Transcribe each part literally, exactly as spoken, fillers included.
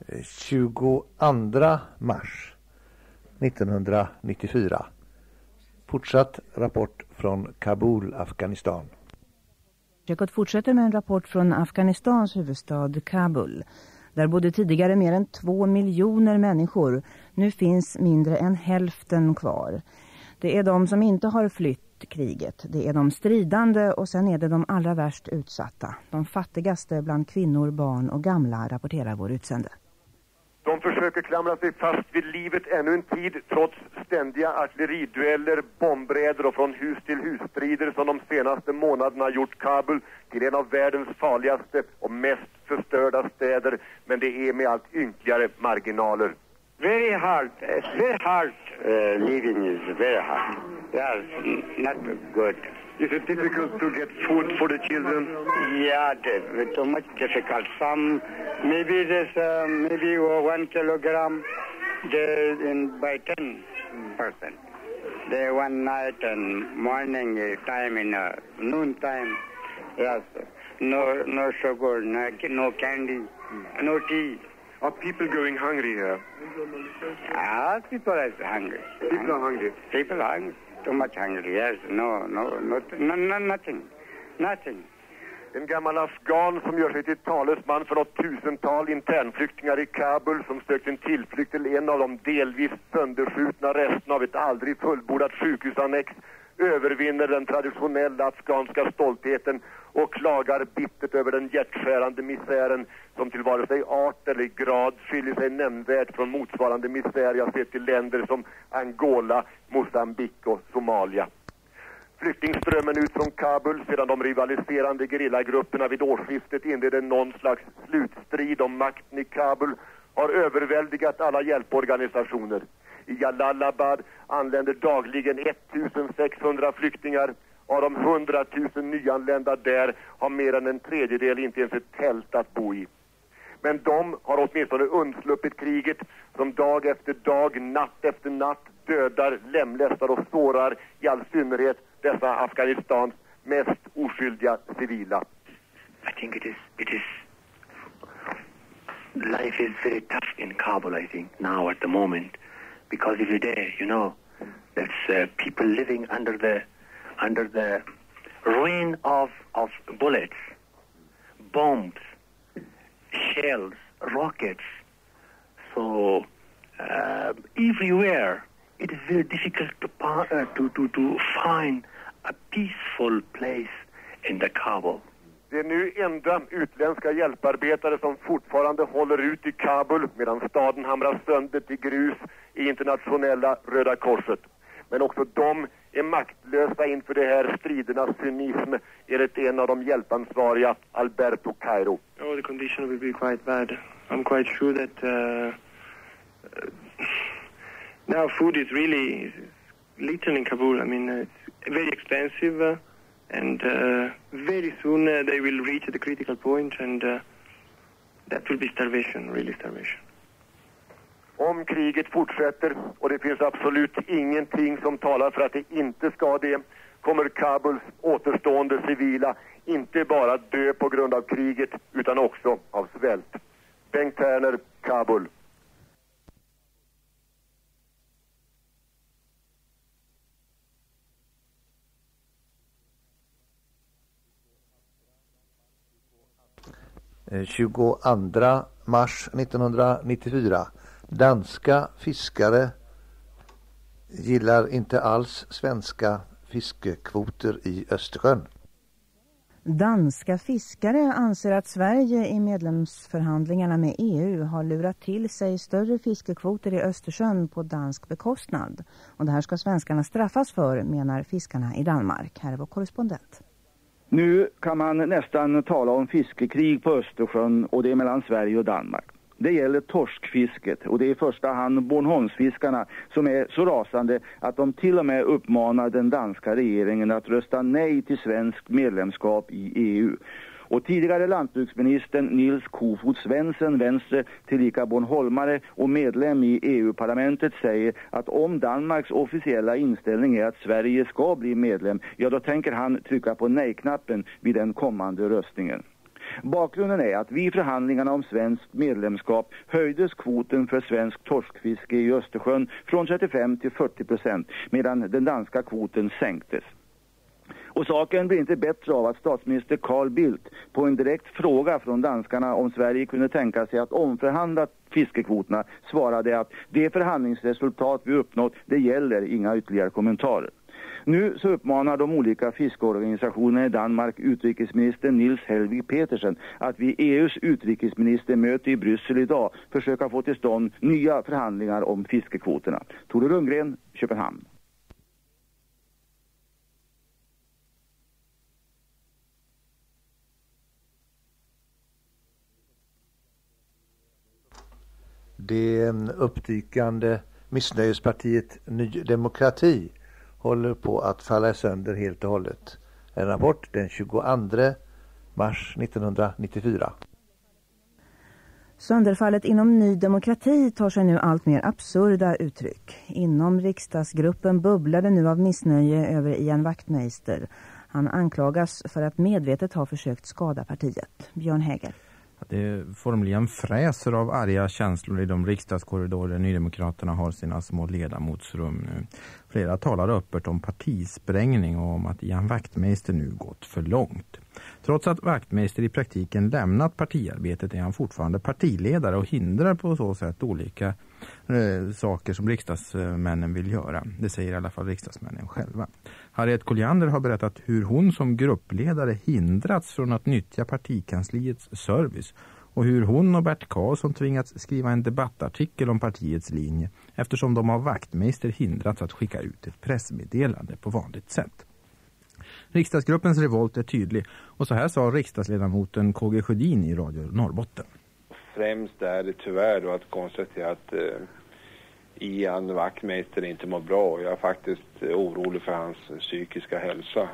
tjugoandra mars nittonhundranittiofyra. Fortsatt rapport från Kabul, Afghanistan. Jakob fortsätter med en rapport från Afghanistans huvudstad Kabul. Där bodde tidigare mer än två miljoner människor. Nu finns mindre än hälften kvar. Det är de som inte har flytt kriget. Det är de stridande och sen är det de allra värst utsatta. De fattigaste bland kvinnor, barn och gamla, rapporterar vår utsände. De försöker klamra sig fast vid livet ännu en tid trots ständiga artilleridueller, bombräder och från hus till husstrider som de senaste månaderna gjort Kabul till en av världens farligaste och mest förstörda städer, men det är med allt ynkligare marginaler. Very hard, very hard uh, living is very hard. Yeah, not good. Is it difficult to get food for the children? Yeah, it's so much difficult. Some, maybe there's uh, maybe one kilogram in by ten percent. They one night and morning time in uh, noon time. Yes, no no sugar, no, no candy, no tea. Are people going hungry here? Ah, people are hungry. People are hungry. People are hungry. Too much hungry, yes. No, no, no, no, no nothing. Nothing. En gammal afghan som gör sig till talesman för något tusental internflyktingar i Kabul som sökt en tillflykt till en av de delvis sönderskjutna resterna av ett aldrig fullbordat sjukhusannex övervinner den traditionella afghanska stoltheten och klagar bittert över den hjärtskärande misären som till vare sig art eller grad skiljer sig nämnvärt från motsvarande misär jag sett i länder som Angola, Mozambique och Somalia. Flyktingströmmen ut från Kabul sedan de rivaliserande gerillagrupperna vid årsskiftet inledde någon slags slutstrid om makten i Kabul har överväldigat alla hjälporganisationer. I Jalalabad anländer dagligen ettusensexhundra flyktingar. Av de hundratusen nyanlända där har mer än en tredjedel inte ens ett tält att bo i. Men de har åtminstone undsluppit kriget som dag efter dag, natt efter natt dödar, lemlästar och sårar i all synnerhet dessa Afghanistans mest oskyldiga civila. I think it is, it is, life is very tough in Kabul, I think, now at the moment. Because every day, you know, that's uh, people living under the under the rain of of bullets, bombs, shells, rockets. So uh, everywhere, it is very difficult to uh, to to to find a peaceful place in the Kabul. Det är nu enda utländska hjälparbetare som fortfarande håller ut i Kabul medan staden hamrar sönder till grus i internationella Röda Korset. Men också de är maktlösa inför det här stridernas cynism, enligt en av de hjälpansvariga, Alberto Cairo. Oh, the condition will be quite bad. I'm quite sure that uh, now food is really little in Kabul. I mean, uh, it's very expensive. Uh, And uh, very soon uh, they will reach the critical point and uh, that will be starvation, really starvation. Om kriget fortsätter, och det finns absolut ingenting som talar för att det inte ska det, kommer Kabuls återstående civila inte bara dö på grund av kriget utan också av svält. Bengt Terner, Kabul. tjugoandra mars nittonhundranittiofyra. Danska fiskare gillar inte alls svenska fiskekvoter i Östersjön. Danska fiskare anser att Sverige i medlemsförhandlingarna med E U har lurat till sig större fiskekvoter i Östersjön på dansk bekostnad. Och det här ska svenskarna straffas för, menar fiskarna i Danmark. Här är vår korrespondent. Nu kan man nästan tala om fiskekrig på Östersjön, och det är mellan Sverige och Danmark. Det gäller torskfisket, och det är i första hand Bornholmsfiskarna som är så rasande att de till och med uppmanar den danska regeringen att rösta nej till svensk medlemskap i E U. Och tidigare lantbruksministern Nils Kofod Svensson, vänster tillika Bornholmare och medlem i E U-parlamentet, säger att om Danmarks officiella inställning är att Sverige ska bli medlem, ja då tänker han trycka på nej-knappen vid den kommande röstningen. Bakgrunden är att vid förhandlingarna om svenskt medlemskap höjdes kvoten för svensk torskfiske i Östersjön från trettiofem till fyrtio procent medan den danska kvoten sänktes. Och saken blir inte bättre av att statsminister Carl Bildt på en direkt fråga från danskarna om Sverige kunde tänka sig att omförhandla fiskekvoterna svarade att det förhandlingsresultat vi uppnått, det gäller, inga ytterligare kommentarer. Nu så uppmanar de olika fiskeorganisationerna i Danmark utrikesminister Niels Helvig Petersen att vid E U:s utrikesministermöte i Bryssel idag försöka få till stånd nya förhandlingar om fiskekvoterna. Tore Lundgren, Köpenhamn. Det uppdykande missnöjespartiet Ny Demokrati håller på att falla sönder helt och hållet. En rapport den tjugoandra mars nittonhundranittiofyra. Sönderfallet inom Ny Demokrati tar sig nu allt mer absurda uttryck. Inom riksdagsgruppen bubblade nu av missnöje över Ian Wachtmeister. Han anklagas för att medvetet ha försökt skada partiet. Björn Häger. Det formligen fräser av arga känslor i de riksdagskorridorer Nydemokraterna har sina små ledamotsrum nu. Flera talar öppet om partisprängning och om att Ian Wachtmeister nu gått för långt. Trots att Wachtmeister i praktiken lämnat partiarbetet är han fortfarande partiledare och hindrar på så sätt olika eh, saker som riksdagsmännen vill göra. Det säger i alla fall riksdagsmännen själva. Harriet Colliander har berättat hur hon som gruppledare hindrats från att nyttja partikansliets service och hur hon och Bert Karlsson tvingats skriva en debattartikel om partiets linje eftersom de av Wachtmeister hindrats att skicka ut ett pressmeddelande på vanligt sätt. Riksdagsgruppens revolt är tydlig och så här sa riksdagsledamoten K G Sjödin i Radio Norrbotten. Främst är det tyvärr då att konstatera att eh, Ian Wachtmeister inte mår bra. Jag är faktiskt eh, orolig för hans psykiska hälsa.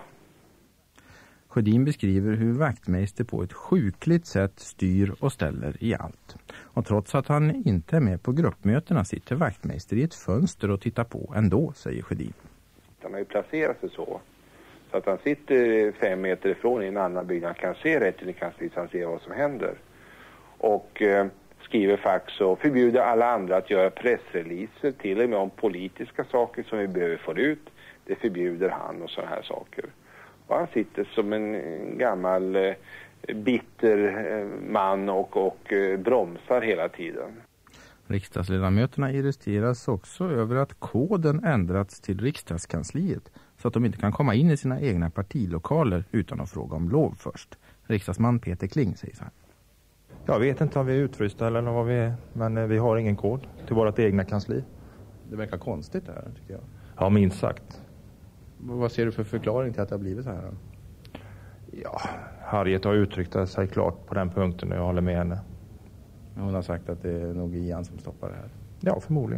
Sjödin beskriver hur Wachtmeister på ett sjukligt sätt styr och ställer i allt. Och trots att han inte är med på gruppmötena sitter Wachtmeister i ett fönster och tittar på ändå, säger Sjödin. Han har ju placerat sig så. Så att han sitter fem meter ifrån i en annan byggnad. Han kan se rätt in i kansliet, han ser vad som händer. Och eh, skriver fax och förbjuder alla andra att göra pressreleaser till och med om politiska saker som vi behöver få ut. Det förbjuder han och sådana här saker. Och han sitter som en gammal eh, bitter eh, man och, och eh, bromsar hela tiden. Riksdagsledamöterna irriteras också över att koden ändrats till riksdagskansliet så att de inte kan komma in i sina egna partilokaler utan att fråga om lov först. Riksdagsman Peter Kling säger så här. Jag vet inte om vi är utfrysta eller vad vi är, men vi har ingen kod till vårt egna kansli. Det verkar konstigt det här, tycker jag. Ja, minst sagt. Vad ser du för förklaring till att det har blivit så här? Ja, Harriet har uttryckt sig klart på den punkten och jag håller med henne. Hon har sagt att det är nog Ian som stoppar det här. Ja, förmodligen.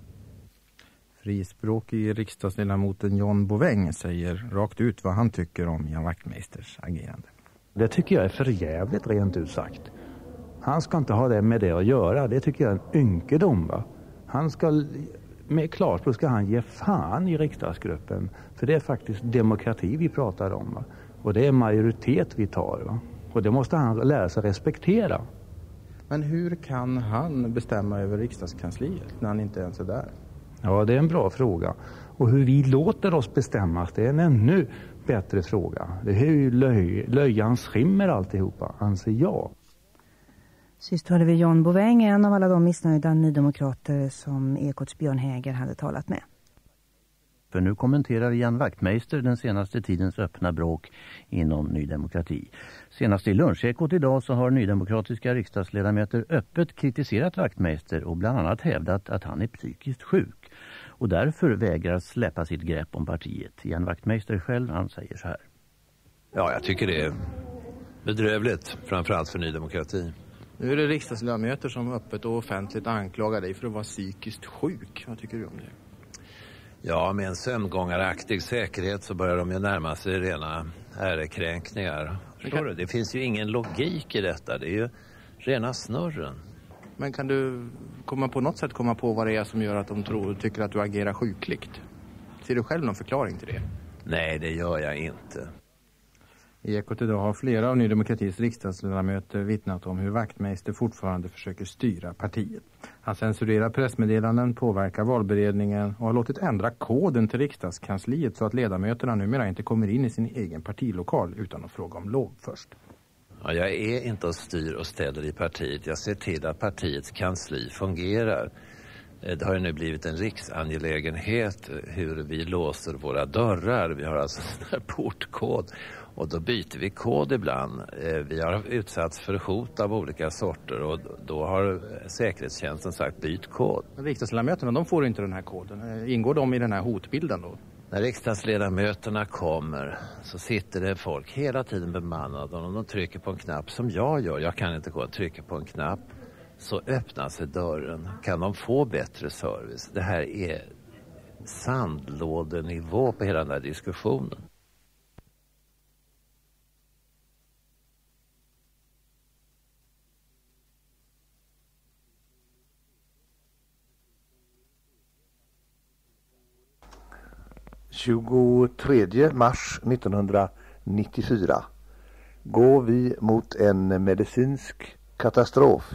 Frispråkig riksdagsledamoten John Boväng säger rakt ut vad han tycker om Ian Wachtmeisters agerande. Det tycker jag är förjävligt rent ut sagt. Han ska inte ha det med det att göra. Det tycker jag är en ynkedom, va? Han ska, med klart, då ska han ge fan i riksdagsgruppen. För det är faktiskt demokrati vi pratar om, va? Och det är majoritet vi tar, va? Och det måste han lära sig respektera. Men hur kan han bestämma över riksdagskansliet när han inte ens är där? Ja, det är en bra fråga. Och hur vi låter oss bestämmas, det är en ännu bättre fråga. Det är ju löj, löjans skimmer alltihopa, anser jag. Sist hörde vi John Boväng, en av alla de missnöjda nydemokrater som Ekots Björn Häger hade talat med. För nu kommenterar Ian Wachtmeister den senaste tidens öppna bråk inom Ny Demokrati. Senast i lunchekot idag så har nydemokratiska riksdagsledamöter öppet kritiserat Wachtmeister och bland annat hävdat att han är psykiskt sjuk och därför vägrar släppa sitt grepp om partiet. Ian Wachtmeister själv, han säger så här. Ja, jag tycker det är bedrövligt, framförallt för Ny Demokrati. Nu är det riksdagsledamöter som öppet och offentligt anklagar dig för att vara psykiskt sjuk. Vad tycker du om det? Ja, med en sömngångaraktig säkerhet så börjar de ju närma sig rena ärekränkningar. Förstår kan... du? Det finns ju ingen logik i detta. Det är ju rena snurren. Men kan du komma på något sätt komma på vad det är som gör att de tror, tycker att du agerar sjukligt? Ser du själv någon förklaring till det? Nej, det gör jag inte. I Ekot idag har flera av Ny Demokratis riksdagsledamöter vittnat om hur Wachtmeister fortfarande försöker styra partiet. Han censurerar pressmeddelanden, påverkar valberedningen och har låtit ändra koden till riksdagskansliet så att ledamöterna numera inte kommer in i sin egen partilokal utan att fråga om lov först. Ja, jag är inte och styr och ställer i partiet. Jag ser till att partiets kansli fungerar. Det har ju nu blivit en riksangelägenhet hur vi låser våra dörrar. Vi har alltså en här portkod och då byter vi kod ibland. Vi har utsatts för hot av olika sorter och då har säkerhetstjänsten sagt byt kod. Riksdagsledamöterna, de får inte den här koden. Ingår de i den här hotbilden då? När riksdagsledamöterna kommer så sitter det folk hela tiden bemannade och om de trycker på en knapp som jag gör, jag kan inte gå och trycka på en knapp, så öppnar sig dörren. Kan de få bättre service? Det här är sandlådenivå på hela den här diskussionen. tjugotredje mars nittonhundranittiofyra går vi mot en medicinsk katastrof.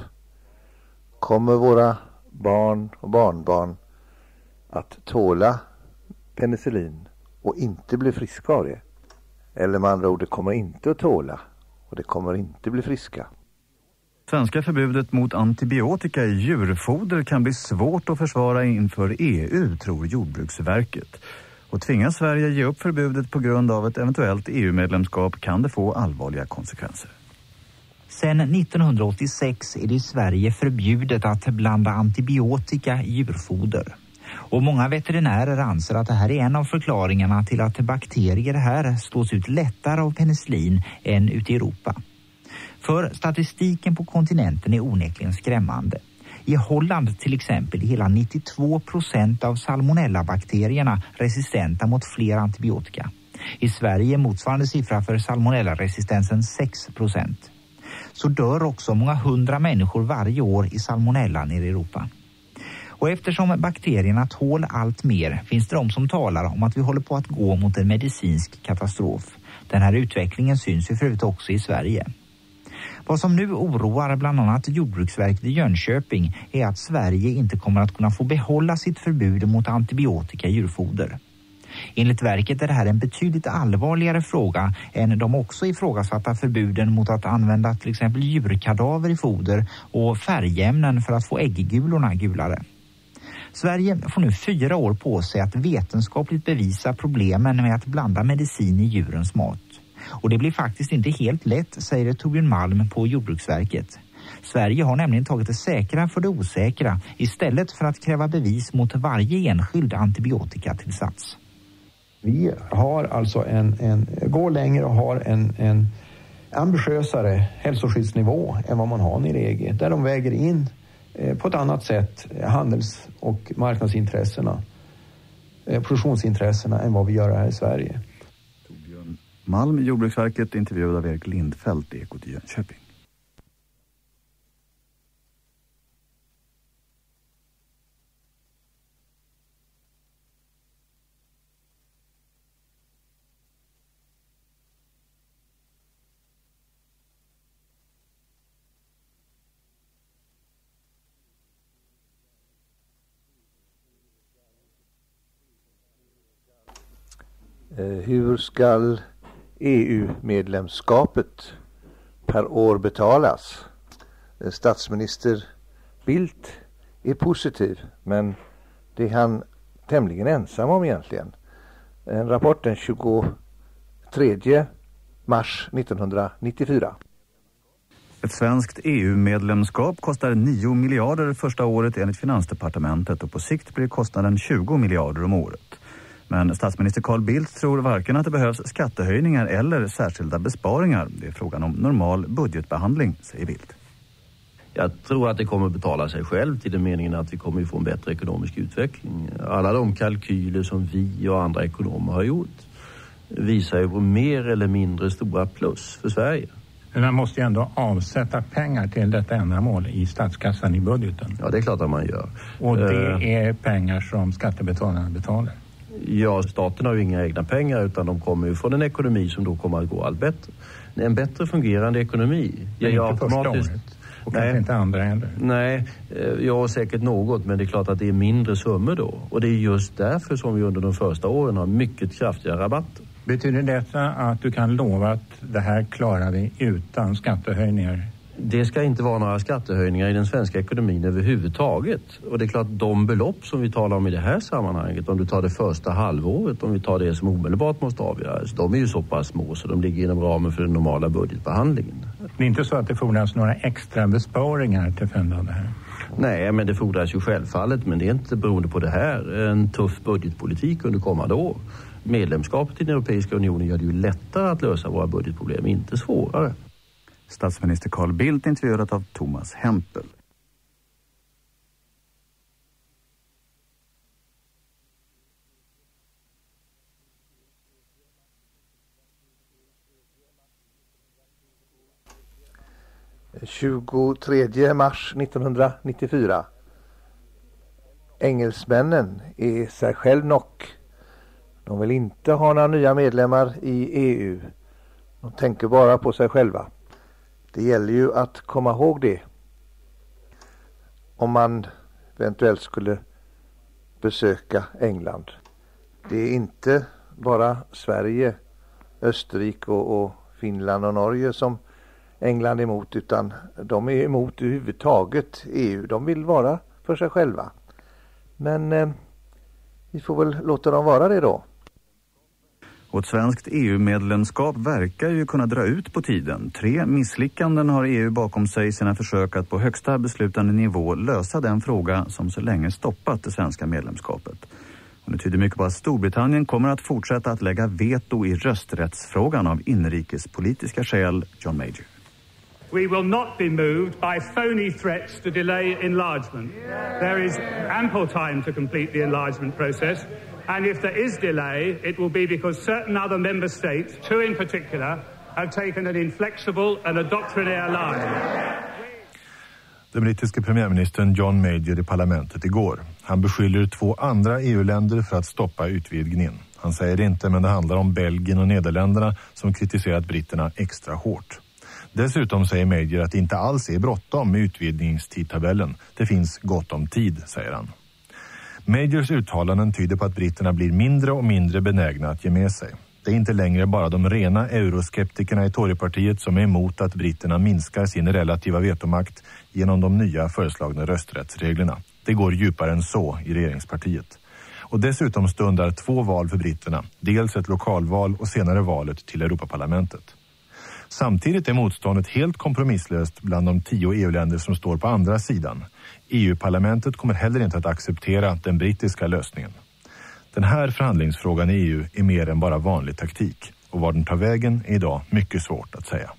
Kommer våra barn och barnbarn att tåla penicillin och inte bli friska av det? Eller med andra ord, det kommer inte att tåla och det kommer inte bli friska. Svenska förbudet mot antibiotika i djurfoder kan bli svårt att försvara inför E U, tror Jordbruksverket. Och tvingas Sverige ge upp förbudet på grund av ett eventuellt E U-medlemskap kan det få allvarliga konsekvenser. Sedan nittonhundraåttiosex är det i Sverige förbjudet att blanda antibiotika i djurfoder. Och många veterinärer anser att det här är en av förklaringarna till att bakterier här slås ut lättare av penicillin än ute i Europa. För statistiken på kontinenten är onekligen skrämmande. I Holland till exempel är hela nittiotvå procent av salmonellabakterierna resistenta mot fler antibiotika. I Sverige är motsvarande siffra för salmonellaresistensen sex procent. Så dör också många hundra människor varje år i salmonella nere i Europa. Och eftersom bakterierna tål allt mer finns det de som talar om att vi håller på att gå mot en medicinsk katastrof. Den här utvecklingen syns ju förut också i Sverige. Vad som nu oroar bland annat Jordbruksverket i Jönköping är att Sverige inte kommer att kunna få behålla sitt förbud mot antibiotika i djurfoder. Enligt verket är det här en betydligt allvarligare fråga än de också ifrågasatta förbuden mot att använda till exempel djurkadaver i foder och färgämnen för att få ägggulorna gulare. Sverige får nu fyra år på sig att vetenskapligt bevisa problemen med att blanda medicin i djurens mat. Och det blir faktiskt inte helt lätt, säger Torbjörn Malm på Jordbruksverket. Sverige har nämligen tagit det säkra för det osäkra istället för att kräva bevis mot varje enskild antibiotikatillsats. Vi har alltså en, en, går längre och har en, en ambitiösare hälsoskyddsnivå än vad man har i E G. Där de väger in eh, på ett annat sätt handels- och marknadsintressena, eh, produktionsintressena än vad vi gör här i Sverige. Malm, Jordbruksverket, intervjuad av Erik Lindfält, Ekot i Jönköping. Hur ska E U-medlemskapet per år betalas? Statsminister Bildt är positiv, men det är han tämligen ensam om egentligen. En rapport den tjugotredje mars nittonhundranittiofyra. Ett svenskt E U-medlemskap kostar nio miljarder första året enligt Finansdepartementet och på sikt blir kostnaden tjugo miljarder om året. Men statsminister Carl Bildt tror varken att det behövs skattehöjningar eller särskilda besparingar. Det är frågan om normal budgetbehandling, säger Bildt. Jag tror att det kommer att betala sig själv till den meningen att vi kommer att få en bättre ekonomisk utveckling. Alla de kalkyler som vi och andra ekonomer har gjort visar ju på mer eller mindre stora plus för Sverige. Men man måste ju ändå avsätta pengar till detta ändamål i statskassan i budgeten. Ja, det är klart att man gör. Och det är pengar som skattebetalarna betalar. Ja, staten har ju inga egna pengar utan de kommer ju från en ekonomi som då kommer att gå allt bättre. En bättre fungerande ekonomi. Men inte automatiskt. Och kanske inte andra heller. Nej, ja säkert något, men det är klart att det är mindre summor då. Och det är just därför som vi under de första åren har mycket kraftiga rabatter. Betyder detta att du kan lova att det här klarar vi utan skattehöjningar? Det ska inte vara några skattehöjningar i den svenska ekonomin överhuvudtaget. Och det är klart att de belopp som vi talar om i det här sammanhanget, om du tar det första halvåret, om vi tar det som omedelbart måste avgöras, de är ju så pass små så de ligger inom ramen för den normala budgetbehandlingen. Det är inte så att det fordras några extra besparingar till följd av det här? Nej, men det fordras ju självfallet, men det är inte beroende på det här. En tuff budgetpolitik under kommande år. Medlemskapet i den Europeiska unionen gör det ju lättare att lösa våra budgetproblem, inte svårare. Statsminister Carl Bildt intervjuad av Thomas Hempel. tjugotredje mars nittonhundranittiofyra. Engelsmännen är sig själv nog. De vill inte ha några nya medlemmar i E U. De tänker bara på sig själva. Det gäller ju att komma ihåg det. Om man eventuellt skulle besöka England. Det är inte bara Sverige, Österrike och, och Finland och Norge som England är emot, utan de är emot överhuvudtaget E U. De vill vara för sig själva. Men eh, vi får väl låta dem vara det då. Och ett svenskt E U-medlemskap verkar ju kunna dra ut på tiden. Tre misslyckanden har E U bakom sig i sina försök att på högsta beslutande nivå lösa den fråga som så länge stoppat det svenska medlemskapet. Och det tyder mycket på att Storbritannien kommer att fortsätta att lägga veto i rösträttsfrågan av inrikespolitiska skäl. John Major. We will not be moved by phony threats to delay enlargement. There is ample time to complete the enlargement process. And if there is delay, it will be because certain other member states, two in particular, have taken an inflexible and a doctrinaire line. Den brittiske premiärministern John Major i parlamentet igår. Han beskyller två andra E U-länder för att stoppa utvidgningen. Han säger det inte, men det handlar om Belgien och Nederländerna som kritiserat britterna extra hårt. Dessutom säger Major att det inte alls är bråttom med utvidgningstidtabellen. Det finns gott om tid, säger han. Majors uttalanden tyder på att britterna blir mindre och mindre benägna att ge med sig. Det är inte längre bara de rena euroskeptikerna i Torypartiet som är emot att britterna minskar sin relativa vetomakt genom de nya föreslagna rösträttsreglerna. Det går djupare än så i regeringspartiet. Och dessutom stundar två val för britterna, dels ett lokalval och senare valet till Europaparlamentet. Samtidigt är motståndet helt kompromisslöst bland de tio E U-länder som står på andra sidan. E U-parlamentet kommer heller inte att acceptera den brittiska lösningen. Den här förhandlingsfrågan i E U är mer än bara vanlig taktik. Och var den tar vägen är idag mycket svårt att säga.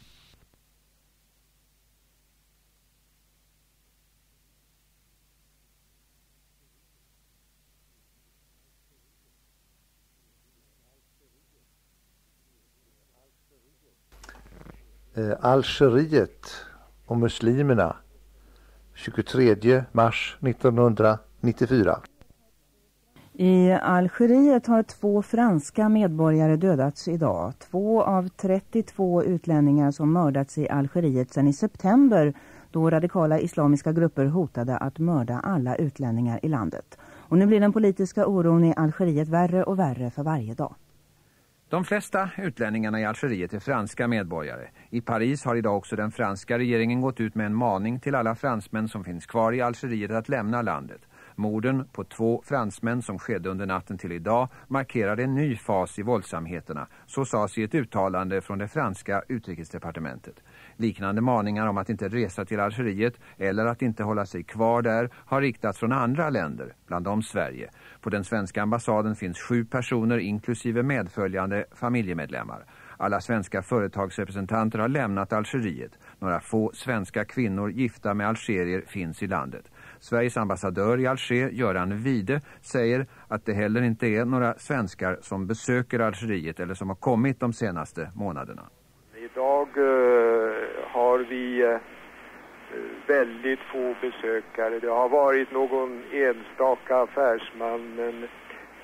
Algeriet och muslimerna tjugotredje mars nittonhundranittiofyra. I Algeriet har två franska medborgare dödats idag. Två av trettiotvå utlänningar som mördats i Algeriet sedan i september, då radikala islamiska grupper hotade att mörda alla utlänningar i landet. Och nu blir den politiska oron i Algeriet värre och värre för varje dag. De flesta utlänningarna i Algeriet är franska medborgare. I Paris har idag också den franska regeringen gått ut med en maning till alla fransmän som finns kvar i Algeriet att lämna landet. Morden på två fransmän som skedde under natten till idag markerade en ny fas i våldsamheterna, så sades i ett uttalande från det franska utrikesdepartementet. Liknande maningar om att inte resa till Algeriet eller att inte hålla sig kvar där har riktats från andra länder, bland dem Sverige. På den svenska ambassaden finns sju personer inklusive medföljande familjemedlemmar. Alla svenska företagsrepresentanter har lämnat Algeriet. Några få svenska kvinnor gifta med algerier finns i landet. Sveriges ambassadör i Alger, Göran Wide, säger att det heller inte är några svenskar som besöker Algeriet eller som har kommit de senaste månaderna. Idag uh, har vi uh, väldigt få besökare. Det har varit någon enstaka affärsman, men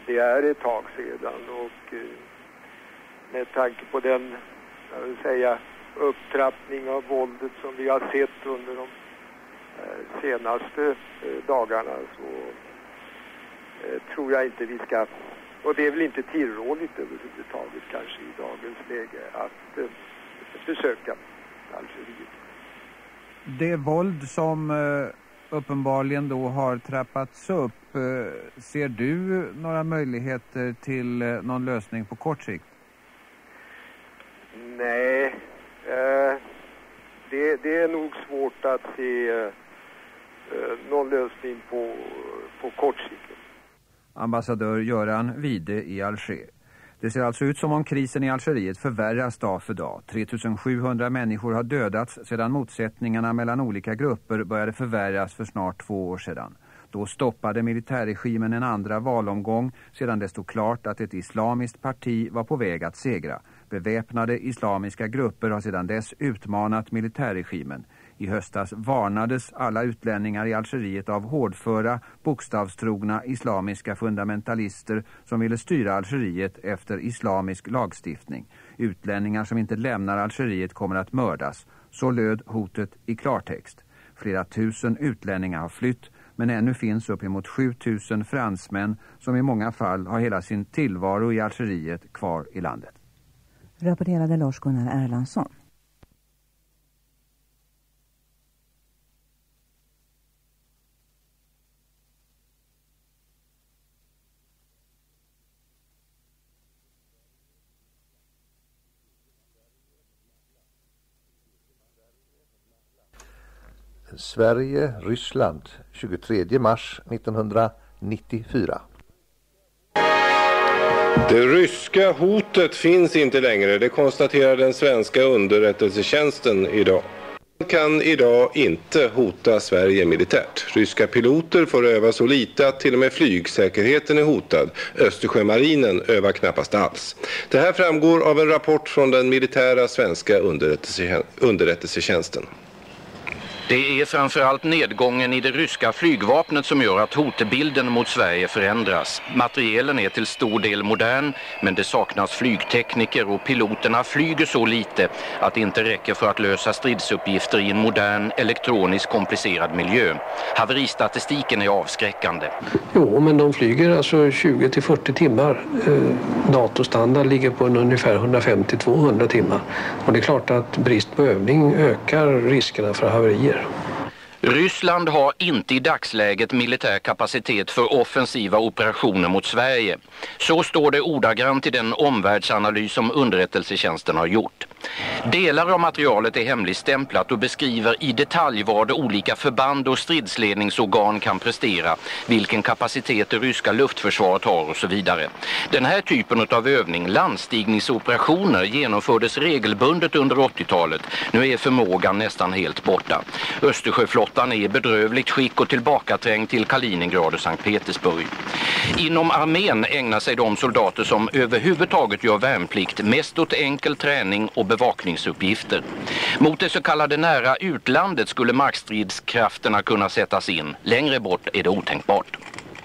det är ett tag sedan, och eh, med tanke på den, jag vill säga, upptrappning av våldet som vi har sett under de eh, senaste eh, dagarna, så eh, tror jag inte vi ska, och det är väl inte tillrådligt överhuvudtaget kanske i dagens läge, att eh, besöka Algeriet. Det våld som eh, uppenbarligen då har trappats upp, eh, ser du några möjligheter till eh, någon lösning på kort sikt? Nej, eh, det, det är nog svårt att se eh, någon lösning på, på kort sikt. Ambassadör Göran Wide i Alger. Det ser alltså ut som om krisen i Algeriet förvärras dag för dag. tre tusen sjuhundra människor har dödats sedan motsättningarna mellan olika grupper började förvärras för snart två år sedan. Då stoppade militärregimen en andra valomgång sedan det stod klart att ett islamiskt parti var på väg att segra. Beväpnade islamiska grupper har sedan dess utmanat militärregimen. I höstas varnades alla utlänningar i Algeriet av hårdföra, bokstavstrogna islamiska fundamentalister som ville styra Algeriet efter islamisk lagstiftning. Utlänningar som inte lämnar Algeriet kommer att mördas. Så löd hotet i klartext. Flera tusen utlänningar har flytt, men ännu finns uppemot sju tusen fransmän som i många fall har hela sin tillvaro i Algeriet kvar i landet. Rapporterade Lars-Gunnar Erlandsson. Sverige, Ryssland, tjugotredje mars nittonhundranittiofyra. Det ryska hotet finns inte längre, det konstaterar den svenska underrättelsetjänsten idag. Kan idag inte hota Sverige militärt. Ryska piloter får öva så lite att till och med flygsäkerheten är hotad. Östersjömarinen övar knappast alls. Det här framgår av en rapport från den militära svenska underrättelsetjänsten. Det är framförallt nedgången i det ryska flygvapnet som gör att hotbilden mot Sverige förändras. Materielen är till stor del modern, men det saknas flygtekniker och piloterna flyger så lite att det inte räcker för att lösa stridsuppgifter i en modern, elektroniskt komplicerad miljö. Haveristatistiken är avskräckande. Jo, men de flyger alltså tjugo till fyrtio timmar. Datorstandard ligger på en ungefär hundrafemtio till tvåhundra timmar. Och det är klart att brist på övning ökar riskerna för haverier. Ryssland har inte i dagsläget militär kapacitet för offensiva operationer mot Sverige. Så står det ordagrant i den omvärldsanalys som underrättelsetjänsten har gjort. Delar av materialet är hemligstämplat och beskriver i detalj vad olika förband och stridsledningsorgan kan prestera, vilken kapacitet det ryska luftförsvaret har och så vidare. Den här typen av övning, landstigningsoperationer, genomfördes regelbundet under åttiotalet. Nu är förmågan nästan helt borta. Östersjöflottan är i bedrövligt skick och tillbakaträngd till Kaliningrad och Sankt Petersburg. Inom armén ägnar sig de soldater som överhuvudtaget gör värnplikt mest åt enkel träning och bevakningsuppgifter. Mot det så kallade nära utlandet skulle markstridskrafterna kunna sättas in. Längre bort är det otänkbart.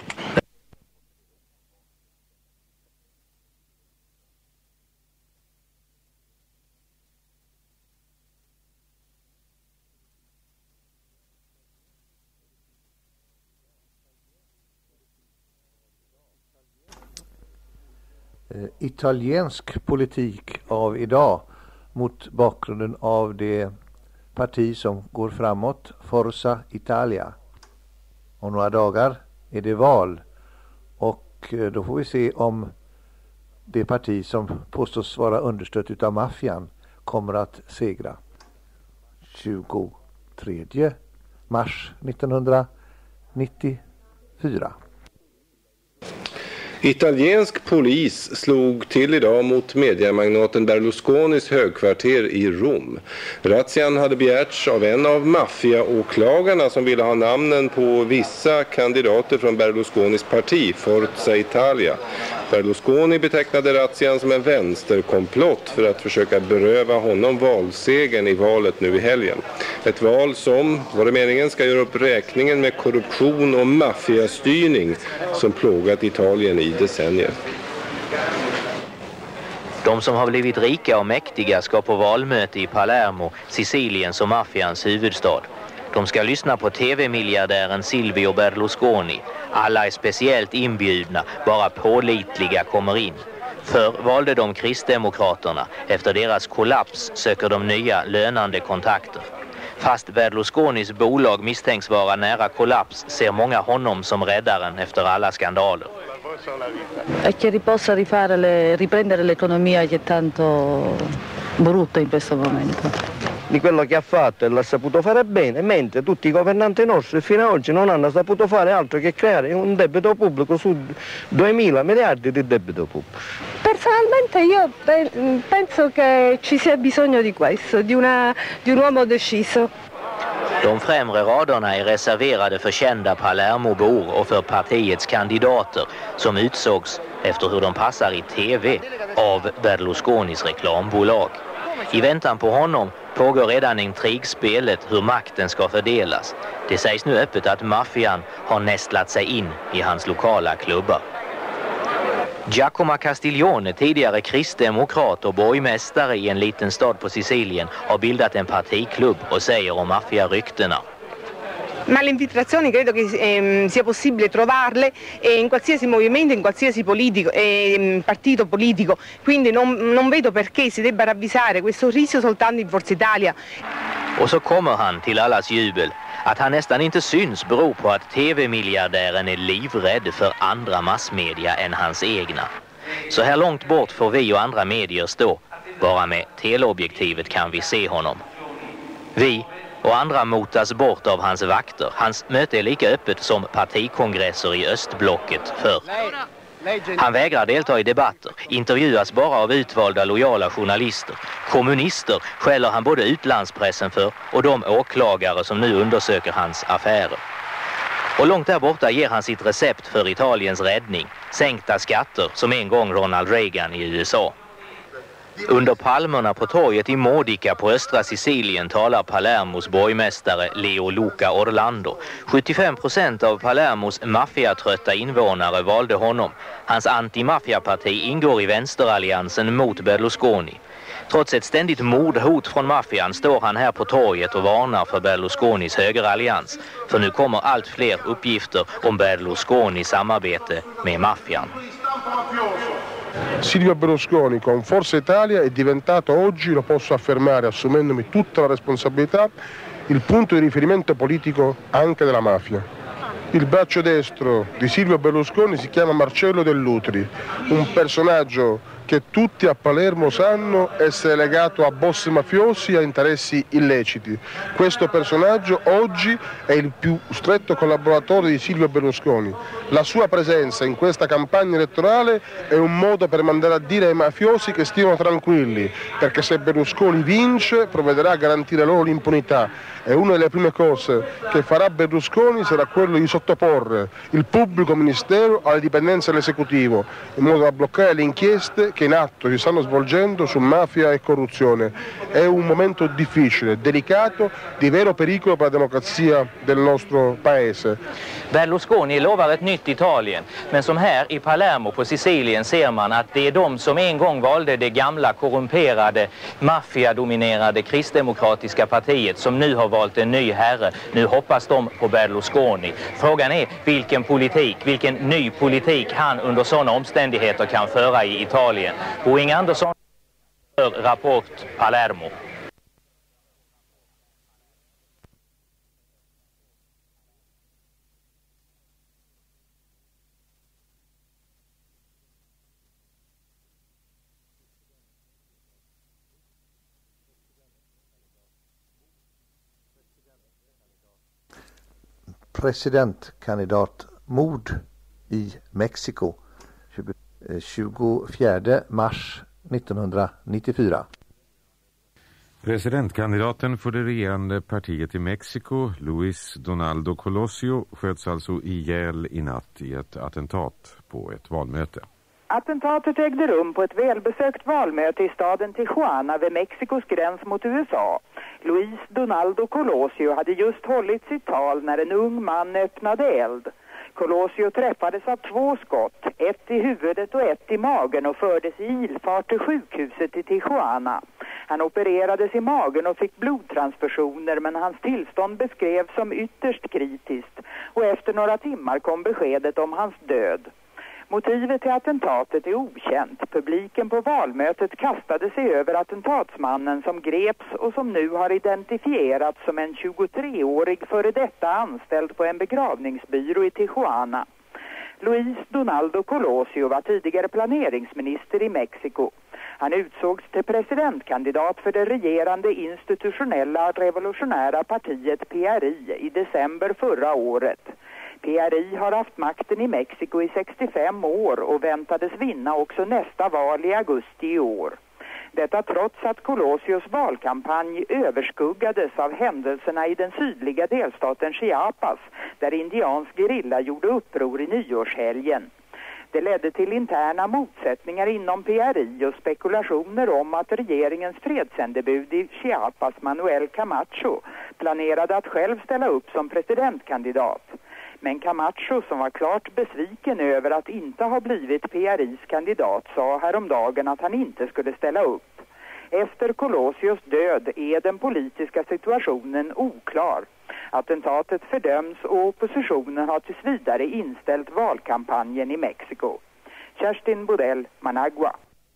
Italiensk politik av idag mot bakgrunden av det parti som går framåt, Forza Italia. Om några dagar är det val och då får vi se om det parti som påstås vara understött utav maffian kommer att segra. tjugotredje mars nittonhundranittiofyra. Italiensk polis slog till idag mot mediamagnaten Berlusconis högkvarter i Rom. Razzian hade begärts av en av maffiaåklagarna som ville ha namnen på vissa kandidater från Berlusconis parti, Forza Italia. Berlusconi betecknade razzian som en vänsterkomplott för att försöka beröva honom valsegern i valet nu i helgen. Ett val som, var det meningen, ska göra upp räkningen med korruption och maffiastyrning som plågat Italien i decennier. De som har blivit rika och mäktiga ska på valmöte i Palermo, Siciliens och maffians huvudstad. De ska lyssna på tv-miljardären Silvio Berlusconi. Alla är speciellt inbjudna, bara pålitliga kommer in. Förr valde de kristdemokraterna. Efter deras kollaps söker de nya lönande kontakter. Fast Berlusconis bolag misstänks vara nära kollaps ser många honom som räddaren efter alla skandaler. E che possa rifare le, riprendere l'economia che è tanto brutta in questo momento. Di quello che ha fatto e l'ha saputo fare bene, mentre tutti i governanti nostri fino ad oggi non hanno saputo fare altro che creare un debito pubblico su duemila miliardi di debito pubblico. Personalmente io penso che ci sia bisogno di questo, di, una, di un uomo deciso. De främre raderna är reserverade för kända Palermo-bor och för partiets kandidater som utsågs efter hur de passar i tv av Berlusconis reklambolag. I väntan på honom pågår redan intrigspelet hur makten ska fördelas. Det sägs nu öppet att maffian har nästlat sig in i hans lokala klubbar. Giacomo Castiglione, tidigare kristdemokrat och borgmästare i en liten stad på Sicilien, har bildat en partiklubb och säger om maffiaryktena. Ma le infiltrazioni credo che eh, sia possibile trovarle eh, in qualsiasi movimento, in qualsiasi politico, eh, partito politico, quindi non, non vedo perché si debba ravvisare questo rischio soltanto in Forza Italia. Och så kommer han till allas jubel. Att han nästan inte syns beror på att tv-miljardären är livrädd för andra massmedia än hans egna. Så här långt bort får vi och andra medier stå. Bara med teleobjektivet kan vi se honom. Vi och andra motas bort av hans vakter. Hans möte är lika öppet som partikongresser i östblocket förr. Han vägrar delta i debatter, intervjuas bara av utvalda lojala journalister. Kommunister skäller han både utlandspressen för och de åklagare som nu undersöker hans affärer. Och långt där borta ger han sitt recept för Italiens räddning, sänkta skatter som en gång Ronald Reagan i U S A. Under palmerna på torget i Modica på östra Sicilien talar Palermos borgmästare Leo Luca Orlando. sjuttiofem procent av Palermos maffiatrötta invånare valde honom. Hans anti-maffiaparti ingår i vänsteralliansen mot Berlusconi. Trots ett ständigt mordhot från maffian står han här på torget och varnar för Berlusconis högerallians. För nu kommer allt fler uppgifter om Berlusconis samarbete med maffian. Silvio Berlusconi con Forza Italia è diventato oggi, lo posso affermare assumendomi tutta la responsabilità, il punto di riferimento politico anche della mafia. Il braccio destro di Silvio Berlusconi si chiama Marcello Dell'Utri, un personaggio che tutti a Palermo sanno essere legato a boss mafiosi e a interessi illeciti. Questo personaggio oggi è il più stretto collaboratore di Silvio Berlusconi. La sua presenza in questa campagna elettorale è un modo per mandare a dire ai mafiosi che stiano tranquilli, perché se Berlusconi vince provvederà a garantire loro l'impunità. E una delle prime cose che farà Berlusconi sarà quello di sottoporre il pubblico ministero alle dipendenze dell'esecutivo, in modo da bloccare le inchieste che in atto si stanno svolgendo su mafia e corruzione. È un momento difficile, delicato, di vero pericolo per la democrazia del nostro paese. Berlusconi lovar ett nytt Italien, men som här i Palermo på Sicilien ser man att det är de som en gång valde det gamla korrumperade, maffiadominerade kristdemokratiska partiet som nu har valt en ny herre. Nu hoppas de på Berlusconi. Frågan är vilken politik, vilken ny politik han under sådana omständigheter kan föra i Italien. Och Inge Andersson för Rapport Palermo. Presidentkandidat mord i Mexiko tjugofjärde mars nittonhundranittiofyra. Presidentkandidaten för det regerande partiet i Mexiko, Luis Donaldo Colosio, sköts alltså ihjäl i natt i ett attentat på ett valmöte. Attentatet ägde rum på ett välbesökt valmöte i staden Tijuana vid Mexikos gräns mot U S A. Luis Donaldo Colosio hade just hållit sitt tal när en ung man öppnade eld. Colosio träffades av två skott, ett i huvudet och ett i magen, och fördes i ilfart till sjukhuset i Tijuana. Han opererades i magen och fick blodtransfusioner, men hans tillstånd beskrevs som ytterst kritiskt, och efter några timmar kom beskedet om hans död. Motivet till attentatet är okänt. Publiken på valmötet kastade sig över attentatsmannen som greps och som nu har identifierats som en tjugotreårig före detta anställd på en begravningsbyrå i Tijuana. Luis Donaldo Colosio var tidigare planeringsminister i Mexiko. Han utsågs till presidentkandidat för det regerande institutionella revolutionära partiet P R I i december förra året. P R I har haft makten i Mexiko i sextiofem år och väntades vinna också nästa val i augusti i år. Detta trots att Colosios valkampanj överskuggades av händelserna i den sydliga delstaten Chiapas, där indiansk gerilla gjorde uppror i nyårshelgen. Det ledde till interna motsättningar inom P R I och spekulationer om att regeringens fredssändebud i Chiapas, Manuel Camacho, planerade att själv ställa upp som presidentkandidat. Men Camacho, som var klart besviken över att inte ha blivit P R I:s kandidat, sa häromdagen att han inte skulle ställa upp. Efter Colosios död är den politiska situationen oklar. Attentatet fördöms och oppositionen har tills vidare inställt valkampanjen i Mexiko. Kerstin Bodell, Managua.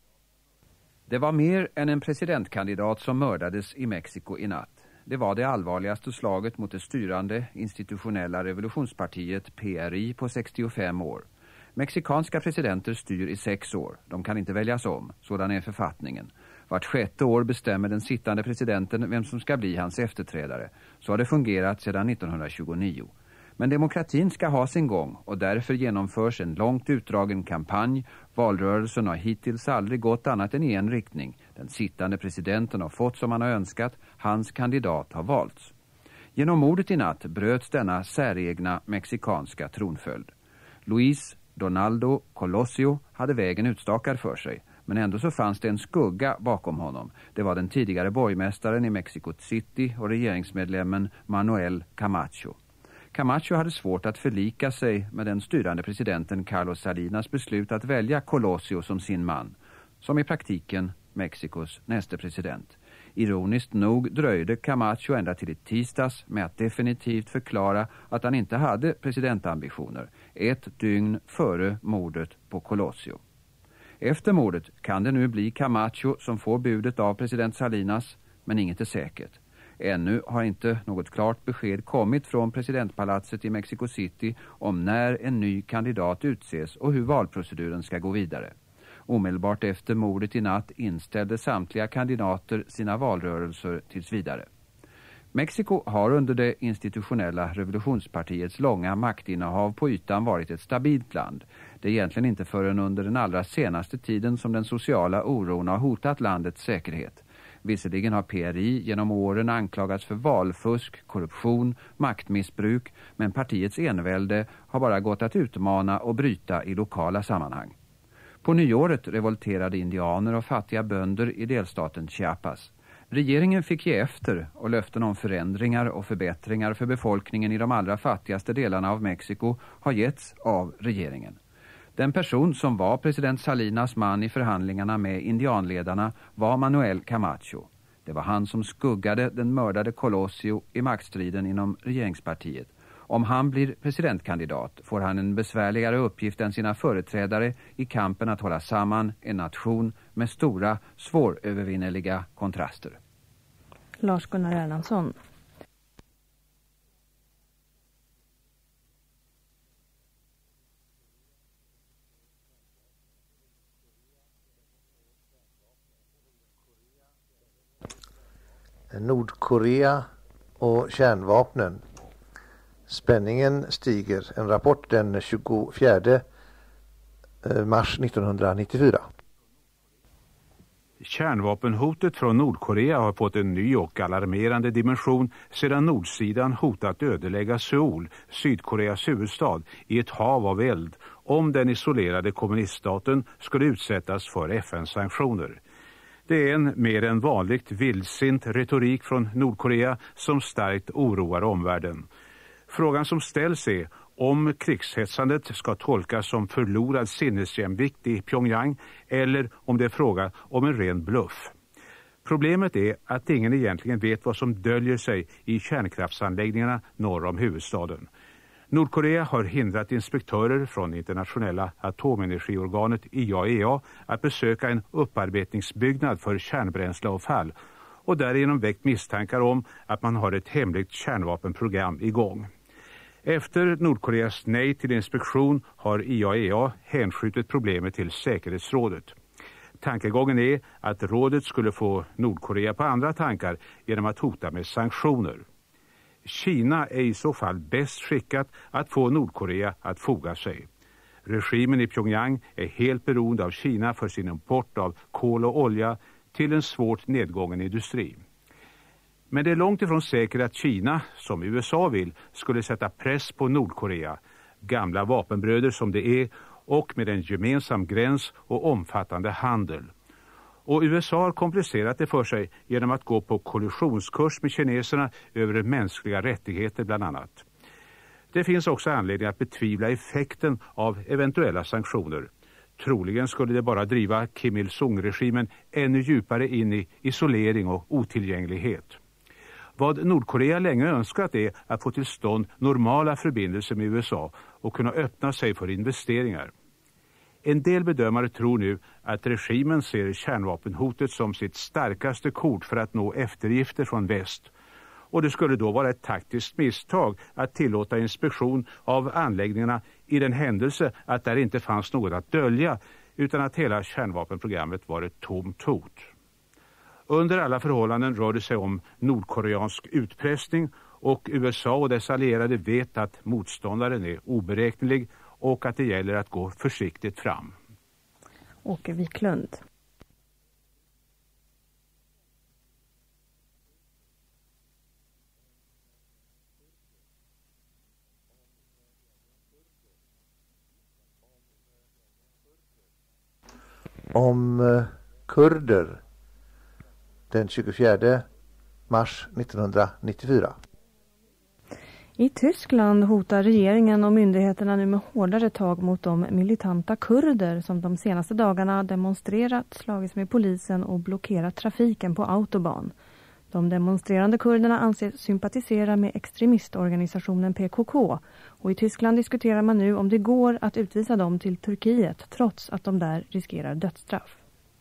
Det var mer än en presidentkandidat som mördades i Mexiko i natt. Det var det allvarligaste slaget mot det styrande institutionella revolutionspartiet P R I på sextiofem år. Mexikanska presidenter styr i sex år. De kan inte väljas om, sådan är författningen. Vart sjätte år bestämmer den sittande presidenten vem som ska bli hans efterträdare. Så har det fungerat sedan nittonhundratjugonio. Men demokratin ska ha sin gång och därför genomförs en långt utdragen kampanj. Valrörelsen har hittills aldrig gått annat än i en riktning. Den sittande presidenten har fått som han har önskat. Hans kandidat har valts. Genom mordet i natt bröts denna säregna mexikanska tronföljd. Luis Donaldo Colosio hade vägen utstakad för sig. Men ändå så fanns det en skugga bakom honom. Det var den tidigare borgmästaren i Mexico City och regeringsmedlemmen Manuel Camacho. Camacho hade svårt att förlika sig med den styrande presidenten Carlos Salinas beslut att välja Colosio som sin man, som i praktiken Mexikos nästa president. Ironiskt nog dröjde Camacho ända till i tisdags med att definitivt förklara att han inte hade presidentambitioner, ett dygn före mordet på Colosio. Efter mordet kan det nu bli Camacho som får budet av president Salinas, men inget är säkert. Ännu har inte något klart besked kommit från presidentpalatset i Mexico City om när en ny kandidat utses och hur valproceduren ska gå vidare. Omedelbart efter mordet i natt inställde samtliga kandidater sina valrörelser tills vidare. Mexiko har under det institutionella revolutionspartiets långa maktinnehav på ytan varit ett stabilt land. Det är egentligen inte förrän under den allra senaste tiden som den sociala oron har hotat landets säkerhet. Visserligen har P R I genom åren anklagats för valfusk, korruption, maktmissbruk, men partiets envälde har bara gått att utmana och bryta i lokala sammanhang. På nyåret revolterade indianer och fattiga bönder i delstaten Chiapas. Regeringen fick ge efter och löften om förändringar och förbättringar för befolkningen i de allra fattigaste delarna av Mexiko har getts av regeringen. Den person som var president Salinas man i förhandlingarna med indianledarna var Manuel Camacho. Det var han som skuggade den mördade Colosio i maktstriden inom regeringspartiet. Om han blir presidentkandidat får han en besvärligare uppgift än sina företrädare i kampen att hålla samman en nation med stora, svårövervinneliga kontraster. Lars-Gunnar Erlandsson. Nordkorea och kärnvapnen. Spänningen stiger. En rapport den tjugofjärde mars nittonhundranittiofyra. Kärnvapenhotet från Nordkorea har fått en ny och alarmerande dimension sedan nordsidan hotat ödelägga Seoul, Sydkoreas huvudstad, i ett hav av eld om den isolerade kommuniststaten skulle utsättas för F N-sanktioner. Det är en mer än vanligt vildsint retorik från Nordkorea som starkt oroar omvärlden. Frågan som ställs är om krigshetsandet ska tolkas som förlorad sinnesjämvikt i Pyongyang eller om det är fråga om en ren bluff. Problemet är att ingen egentligen vet vad som döljer sig i kärnkraftsanläggningarna norr om huvudstaden. Nordkorea har hindrat inspektörer från internationella atomenergiorganet I A E A att besöka en upparbetningsbyggnad för kärnbränsleavfall och därigenom väckt misstankar om att man har ett hemligt kärnvapenprogram igång. Efter Nordkoreas nej till inspektion har I A E A hänskjutit problemet till säkerhetsrådet. Tankegången är att rådet skulle få Nordkorea på andra tankar genom att hota med sanktioner. Kina är i så fall bäst skickat att få Nordkorea att foga sig. Regimen i Pyongyang är helt beroende av Kina för sin import av kol och olja till en svårt nedgången industri. Men det är långt ifrån säkert att Kina, som U S A vill, skulle sätta press på Nordkorea, gamla vapenbröder som det är, och med en gemensam gräns och omfattande handel. Och U S A har komplicerat det för sig genom att gå på kollisionskurs med kineserna över mänskliga rättigheter bland annat. Det finns också anledning att betvivla effekten av eventuella sanktioner. Troligen skulle det bara driva Kim Il-sung-regimen ännu djupare in i isolering och otillgänglighet. Vad Nordkorea länge önskat är att få till stånd normala förbindelser med U S A och kunna öppna sig för investeringar. En del bedömare tror nu att regimen ser kärnvapenhotet som sitt starkaste kort för att nå eftergifter från väst. Och det skulle då vara ett taktiskt misstag att tillåta inspektion av anläggningarna i den händelse att där inte fanns något att dölja utan att hela kärnvapenprogrammet var ett tomt hot. Under alla förhållanden rör det sig om nordkoreansk utpressning och U S A och dess allierade vet att motståndaren är oberäknelig och att det gäller att gå försiktigt fram. Åke Wiklund. Om eh, kurder den tjugofjärde mars nittonhundranittiofyra. I Tyskland hotar regeringen och myndigheterna nu med hårdare tag mot de militanta kurder som de senaste dagarna demonstrerat, slagits med polisen och blockerat trafiken på autobahn. De demonstrerande kurderna anses sympatisera med extremistorganisationen P K K och i Tyskland diskuterar man nu om det går att utvisa dem till Turkiet trots att de där riskerar dödsstraff.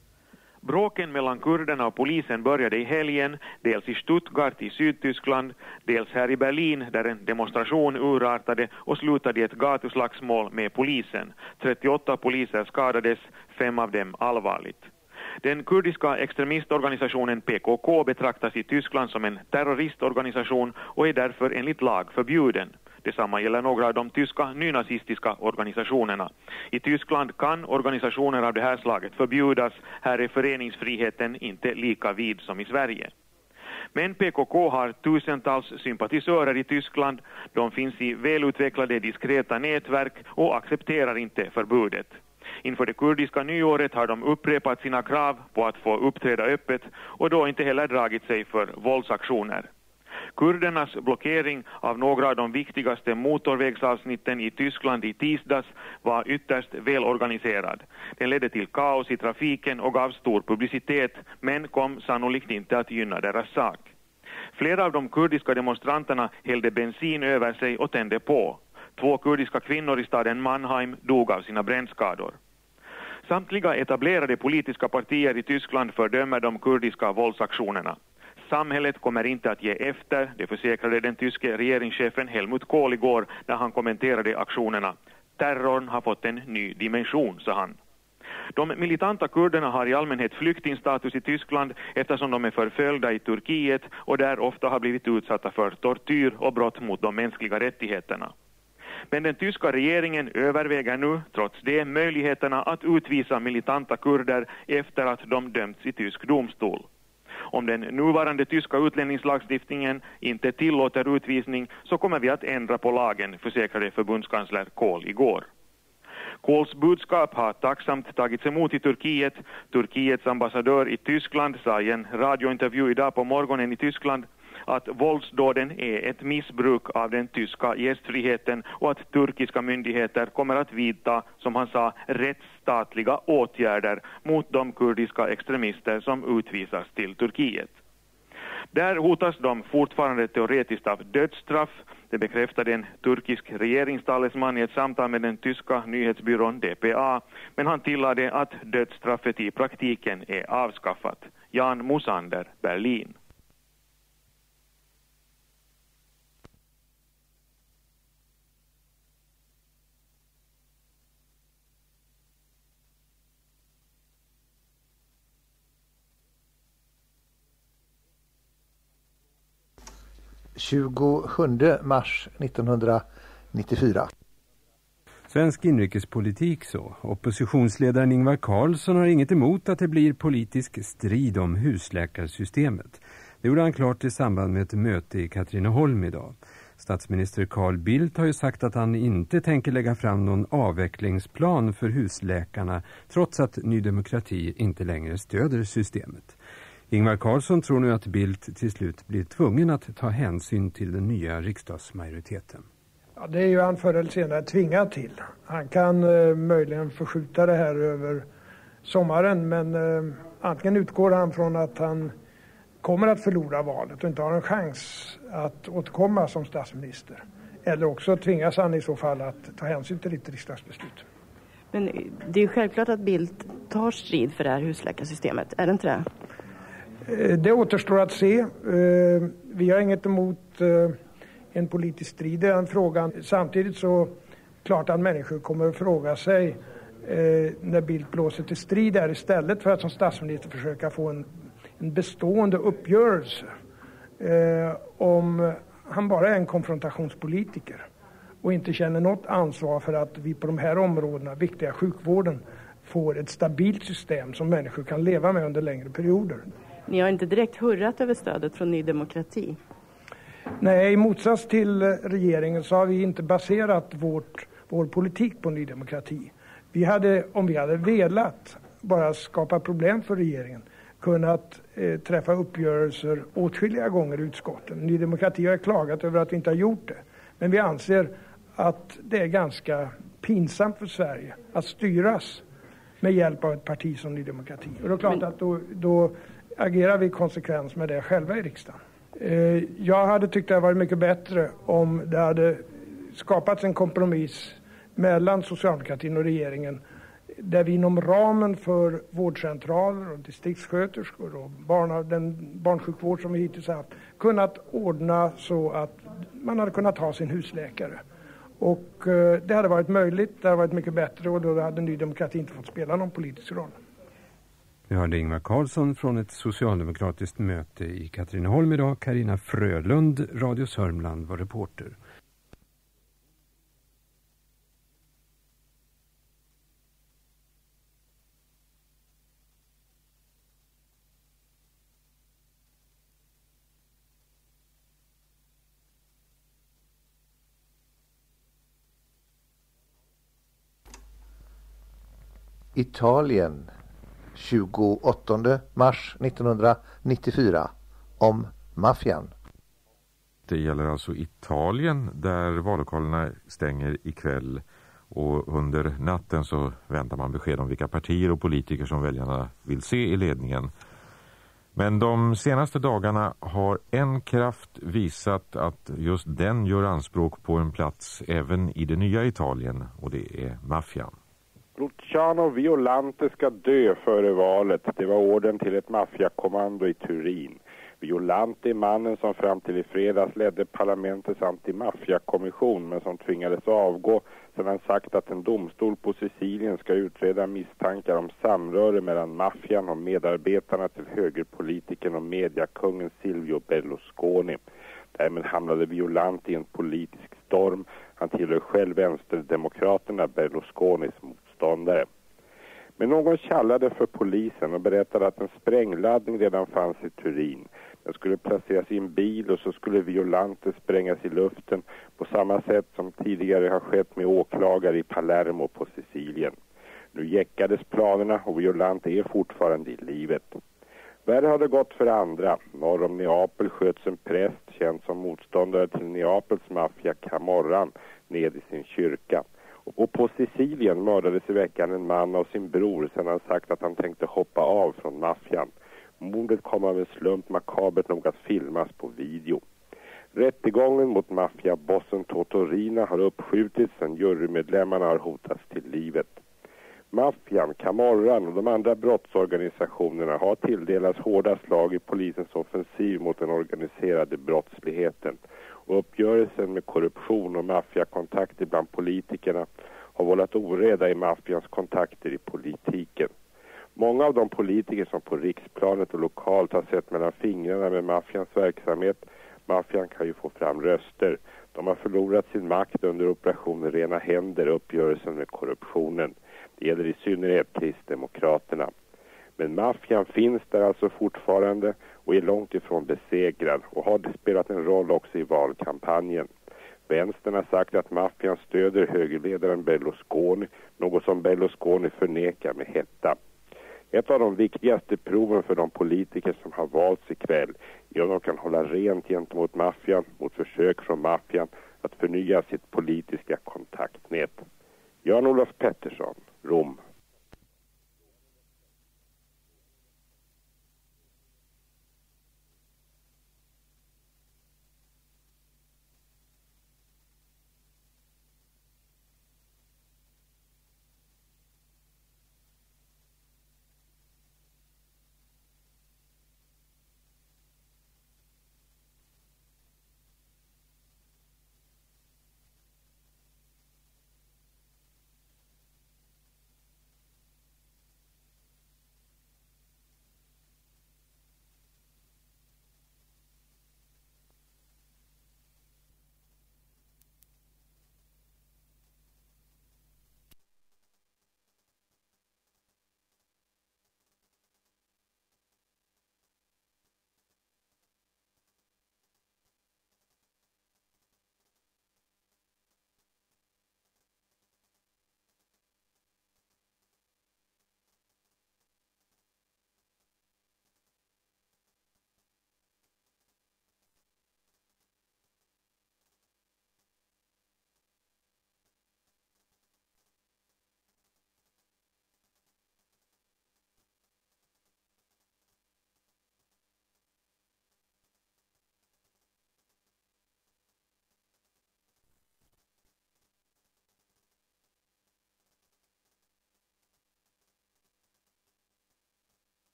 Bråken mellan kurderna och polisen började i helgen, dels i Stuttgart i Sydtyskland, dels här i Berlin där en demonstration urartade och slutade i ett gatuslagsmål med polisen. trettioåtta poliser skadades, fem av dem allvarligt. Den kurdiska extremistorganisationen P K K betraktas i Tyskland som en terroristorganisation och är därför enligt lag förbjuden. Detsamma gäller några av de tyska nynazistiska organisationerna. I Tyskland kan organisationer av det här slaget förbjudas. Här är föreningsfriheten inte lika vid som i Sverige. Men P K K har tusentals sympatisörer i Tyskland. De finns i välutvecklade diskreta nätverk och accepterar inte förbudet. Inför det kurdiska nyåret har de upprepat sina krav på att få uppträda öppet och då inte heller dragit sig för våldsaktioner. Kurdernas blockering av några av de viktigaste motorvägsavsnitten i Tyskland i tisdags var ytterst välorganiserad. Den ledde till kaos i trafiken och gav stor publicitet, men kom sannolikt inte att gynna deras sak. Flera av de kurdiska demonstranterna hällde bensin över sig och tände på. Två kurdiska kvinnor i staden Mannheim dog av sina brännskador. Samtliga etablerade politiska partier i Tyskland fördömer de kurdiska våldsaktionerna. Samhället kommer inte att ge efter, det försäkrade den tyske regeringschefen Helmut Kohl igår när han kommenterade aktionerna. Terrorn har fått en ny dimension, sa han. De militanta kurderna har i allmänhet flyktingstatus i Tyskland eftersom de är förföljda i Turkiet och där ofta har blivit utsatta för tortyr och brott mot de mänskliga rättigheterna. Men den tyska regeringen överväger nu, trots det, möjligheterna att utvisa militanta kurder efter att de dömts i tysk domstol. Om den nuvarande tyska utlänningslagstiftningen inte tillåter utvisning så kommer vi att ändra på lagen, försäkrade förbundskansler Kohl igår. Kohls budskap har tacksamt tagits emot i Turkiet. Turkiets ambassadör i Tyskland sa i en radiointervju idag på morgonen i Tyskland att våldsdåden är ett missbruk av den tyska gästfriheten och att turkiska myndigheter kommer att vidta, som han sa, rättsstatliga åtgärder mot de kurdiska extremister som utvisas till Turkiet. Där hotas de fortfarande teoretiskt av dödsstraff. Det bekräftade en turkisk regeringstalesman i ett samtal med den tyska nyhetsbyrån D P A. Men han tillade att dödsstraffet i praktiken är avskaffat. Jan Mosander, Berlin. tjugosjunde mars nittonhundranittiofyra. Svensk inrikespolitik så. Oppositionsledaren Ingvar Carlsson har inget emot att det blir politisk strid om husläkarsystemet. Det gjorde han klart i samband med ett möte i Katrineholm idag. Statsminister Carl Bildt har ju sagt att han inte tänker lägga fram någon avvecklingsplan för husläkarna trots att Ny Demokrati inte längre stöder systemet. Ingvar Carlsson tror nu att Bildt till slut blir tvungen att ta hänsyn till den nya riksdagsmajoriteten. Ja, det är ju han förr eller senare tvingad till. Han kan eh, möjligen förskjuta det här över sommaren, men eh, antingen utgår han från att han kommer att förlora valet och inte har en chans att återkomma som statsminister. Eller också tvingas han i så fall att ta hänsyn till ett riksdagsbeslut. Men det är ju självklart att Bildt tar strid för det här husläkarsystemet, är det inte det? Det återstår att se. Vi har inget emot en politisk strid i den frågan. Samtidigt så klart att människor kommer att fråga sig när Bildt blåser till strid där istället för att som statsminister försöka få en, en bestående uppgörelse. Om han bara är en konfrontationspolitiker och inte känner något ansvar för att vi på de här områdena, viktiga sjukvården, får ett stabilt system som människor kan leva med under längre perioder. Ni har inte direkt hurrat över stödet från Ny Demokrati? Nej, i motsats till regeringen så har vi inte baserat vårt, vår politik på Ny Demokrati. Vi hade, om vi hade velat bara skapa problem för regeringen, kunnat eh, träffa uppgörelser åtskilliga gånger i utskotten. Ny Demokrati har klagat över att vi inte har gjort det. Men vi anser att det är ganska pinsamt för Sverige att styras med hjälp av ett parti som Ny Demokrati. Och det är klart att då... då agerar vi i konsekvens med det själva i riksdagen. Jag hade tyckt det varit mycket bättre om det hade skapats en kompromiss mellan socialdemokratin och regeringen där vi inom ramen för vårdcentraler och distriktssköterskor och barn, den barnsjukvård som vi hittills haft kunnat ordna så att man hade kunnat ha sin husläkare. Och det hade varit möjligt, det hade varit mycket bättre och då hade Ny Demokrati inte fått spela någon politisk roll. Vi hörde Ingvar Carlsson från ett socialdemokratiskt möte i Katrineholm idag. Carina Frölund, Radio Sörmland, var reporter. Italien. tjugoåttonde mars nittonhundranittiofyra om maffian. Det gäller alltså Italien där vallokalerna stänger ikväll och under natten så väntar man besked om vilka partier och politiker som väljarna vill se i ledningen. Men de senaste dagarna har en kraft visat att just den gör anspråk på en plats även i det nya Italien och det är maffian. Luciano Violante ska dö före valet. Det var orden till ett maffiakommando i Turin. Violante är mannen som fram till i fredags ledde parlamentets antimaffiakommission men som tvingades avgå sedan han sagt att en domstol på Sicilien ska utreda misstankar om samröre mellan maffian och medarbetarna till högerpolitiken och mediakungen Silvio Berlusconi. Därmed hamnade Violante i en politisk storm. Han tillhör själv vänsterdemokraterna Berlusconis motståndare. Men någon kallade för polisen och berättade att en sprängladdning redan fanns i Turin. Den skulle placeras i en bil och så skulle Violante sprängas i luften på samma sätt som tidigare har skett med åklagare i Palermo på Sicilien. Sicilien. Nu jäckades planerna och Violante är fortfarande i livet. Värre har det gått för andra. Norr om Neapel sköts en präst känd som motståndare till Neapels maffia Camorran ned i sin kyrka. Och på Sicilien mördades i veckan en man av sin bror sedan han sagt att han tänkte hoppa av från maffian. Mordet kom av en slump makabert nog att filmas på video. Rättegången mot maffiabossen Totorina har uppskjutits sedan jurymedlemmarna har hotats till livet. Maffian, Camorran och de andra brottsorganisationerna har tilldelats hårda slag i polisens offensiv mot den organiserade brottsligheten. Och uppgörelsen med korruption och maffiakontakter bland politikerna har vållat oreda i maffians kontakter i politiken. Många av de politiker som på riksplanet och lokalt har sett mellan fingrarna med maffians verksamhet, maffian kan ju få fram röster. De har förlorat sin makt under operationen Rena händer, uppgörelsen med korruptionen. Det gäller i synnerhet kristdemokraterna. Men maffian finns där alltså fortfarande och är långt ifrån besegrad och har spelat en roll också i valkampanjen. Vänstern har sagt att maffian stöder högerledaren Berlusconi, något som Berlusconi förnekar med hetta. Ett av de viktigaste proven för de politiker som har valts ikväll är om de kan hålla rent gentemot maffian, mot försök från maffian att förnya sitt politiska kontaktnät. Jan-Olof Pettersson, Rom.